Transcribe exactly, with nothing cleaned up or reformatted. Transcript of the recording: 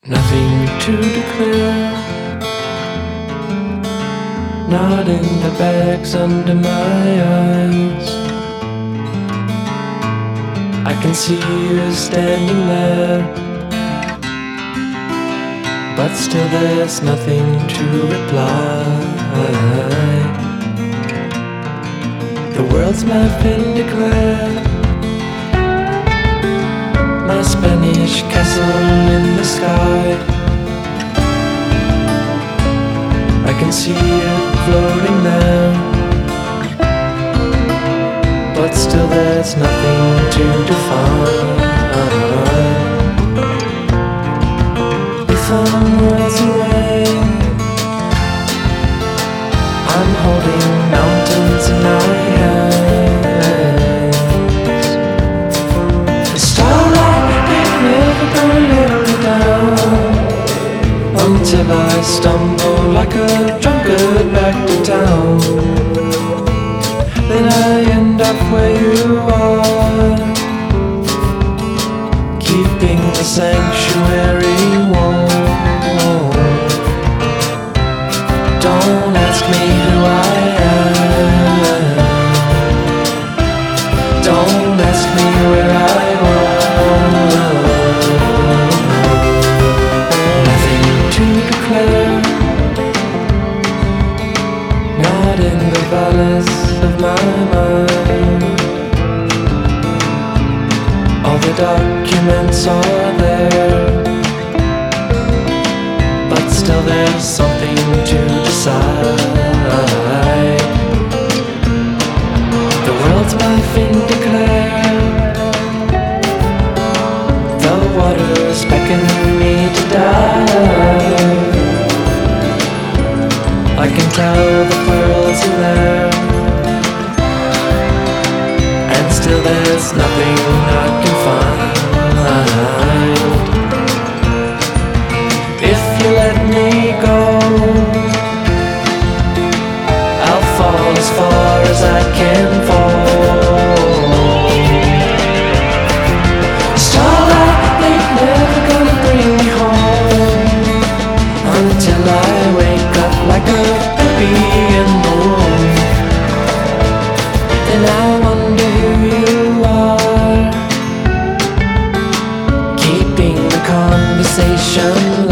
Nothing to declare, not in the bags under my eyes. I can see you standing there, but still there's nothing to reply. The world's map been declared, my Spanish castle in the sky. I can see it floating there, but still there's nothing to define. If I'm worlds away, I'm holding mountains in my hands. The starlight ain't never gonna let me down, until I stumble like a drunkard back to town. Then I end up where you are, keeping the sanctuary warm. Don't ask me who I am, don't ask me where I was. Nothing to declare, not in the valleys of my mind. All the documents are there, but still there's something to decide. The world's my fin declared, the water's beckoning me to dive. I can tell the pearls are there, and still there's nothing I can find. If you let me go, I'll fall as far as I can fall. Starlight ain't never gonna bring me home, until I wake up like a baby in the womb. Then I wonder who you are, keeping the conversation